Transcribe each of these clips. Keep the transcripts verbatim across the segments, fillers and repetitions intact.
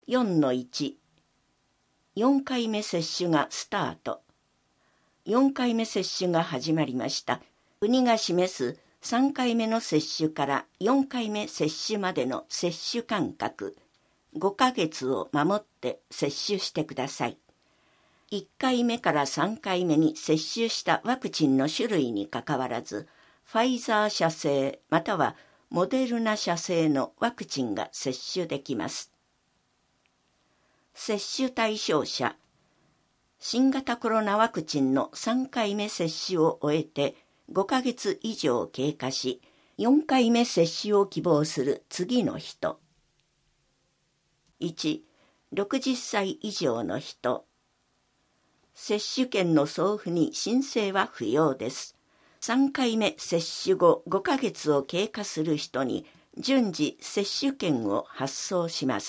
よんのいち、よんかいめ接種がスタート。よんかいめ接種が始まりました。国が示すさんかいめの接種からよんかいめ接種までの接種間隔、ごかげつを守って接種してください。いっかいめからさんかいめに接種したワクチンの種類にかかわらず、ファイザー社製またはモデルナ社製のワクチンが接種できます。接種対象者、新型コロナワクチンのさんかいめ接種を終えてごかげつ以上経過し、よんかいめ接種を希望する次の人。いち、ろくじゅっさい以上の人。接種券の送付に申請は不要です。さんかいめ接種後ごかげつを経過する人に順次接種券を発送します。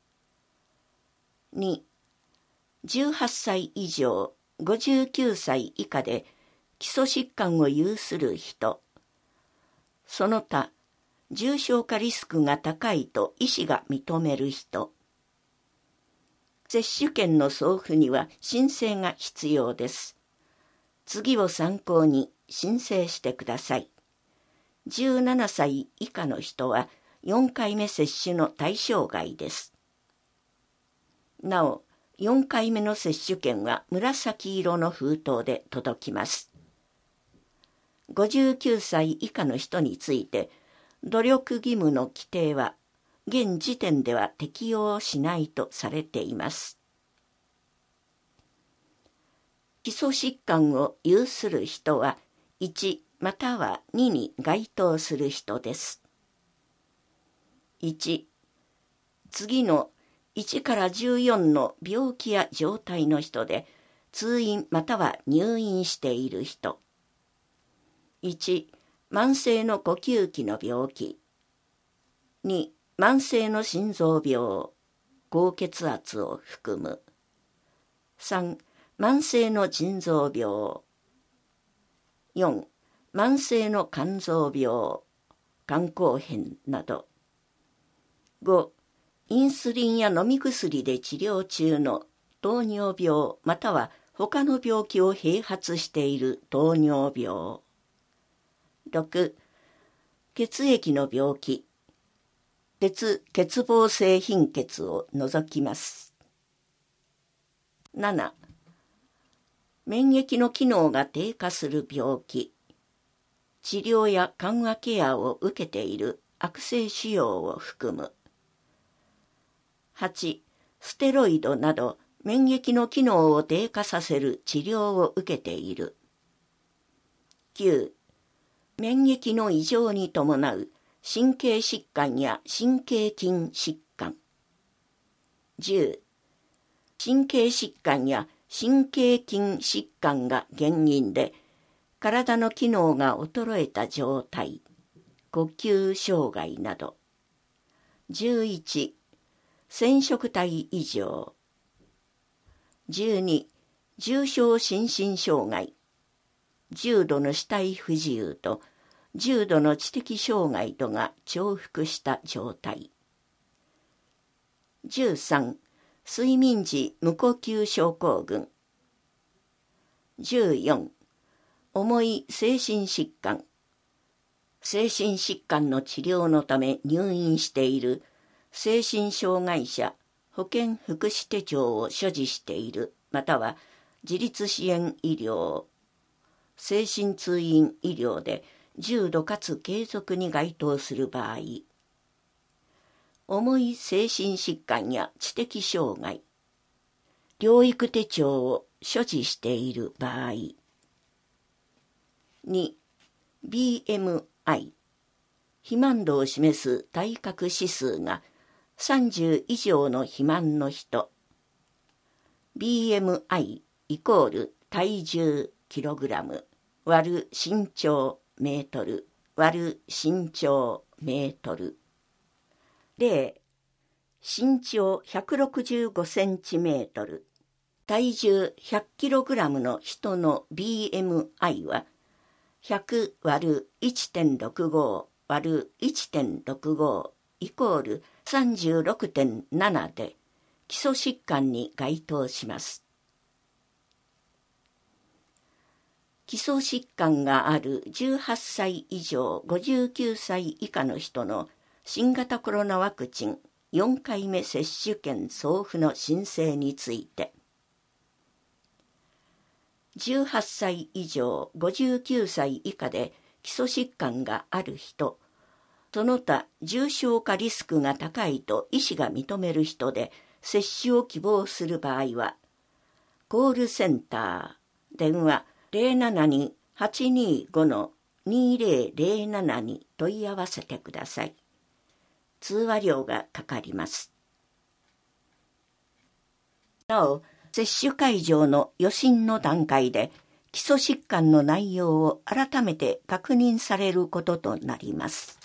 に、じゅうはっさい以上、ごじゅうきゅうさい以下で基礎疾患を有する人、その他、重症化リスクが高いと医師が認める人。接種券の送付には申請が必要です。次を参考に申請してください。じゅうななさい以下の人はよんかいめ接種の対象外です。なお、よんかいめの接種券は紫色の封筒で届きます。ごじゅうきゅうさい以下の人について、努力義務の規定は、現時点では適用しないとされています。基礎疾患を有する人は、いちまたはにに該当する人です。いち、次のいちからじゅうよんの病気や状態の人で、通院または入院している人。いち、慢性の呼吸器の病気。に、慢性の心臓病、高血圧を含む。さん、慢性の腎臓病。よん、慢性の肝臓病、肝硬変など。ご、インスリンや飲み薬で治療中の糖尿病または他の病気を併発している糖尿病。ろく、血液の病気、鉄欠乏性貧血を除きます。なな、免疫の機能が低下する病気、治療や緩和ケアを受けている悪性腫瘍を含む。はち、ステロイドなど免疫の機能を低下させる治療を受けている。きゅう、免疫の異常に伴う神経疾患や神経筋疾患。じゅう、神経疾患や神経筋疾患が原因で体の機能が衰えた状態、呼吸障害など。じゅういち、染色体異常。じゅうに、重症心身障害、重度の肢体不自由と重度の知的障害とが重複した状態。じゅうさん、睡眠時無呼吸症候群。じゅうよん、重い精神疾患。精神疾患の治療のため入院している精神障害者保健福祉手帳を所持しているまたは自立支援医療、精神通院医療で重度かつ継続に該当する場合、重い精神疾患や知的障害、療育手帳を所持している場合。に、ビーエムアイ、肥満度を示す体格指数がさんじゅう以上の肥満の人。ビーエムアイ イコール体重キログラム割る身長メートル割る身長メートル。例、身長ひゃくろくじゅうごセンチメートル、体重ひゃくキログラムの人の ビーエムアイ はひゃく割る いってんろくご 割る いってんろくご イコール さんじゅうろくてんなな で基礎疾患に該当します。基礎疾患があるじゅうはっさい以上ごじゅうきゅうさい以下の人の新型コロナワクチンよんかいめ接種券送付の申請について、じゅうはっさい以上ごじゅうきゅうさい以下で基礎疾患がある人、その他重症化リスクが高いと医師が認める人で接種を希望する場合は、コールセンター、電話 ゼロななに はちにーご にーゼロゼロなな に問い合わせてください。通話料がかかります。なお、接種会場の予診の段階で基礎疾患の内容を改めて確認されることとなります。